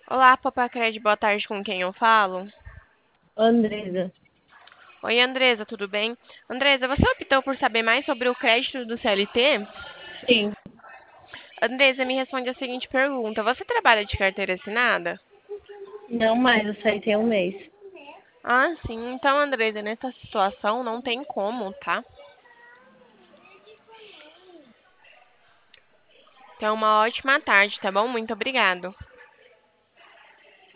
Olá, Papacred, boa tarde, com quem eu falo? Andresa, Oi, Andresa, tudo bem? Andresa, você optou por saber mais sobre o crédito do CLT? sim, Andresa, me responde a seguinte pergunta: você trabalha de carteira assinada? não mais, eu saí tem um mês. Ah, sim. Então, Andresa, nessa situação não tem como, tá? Então, uma ótima tarde, tá bom? Muito obrigado.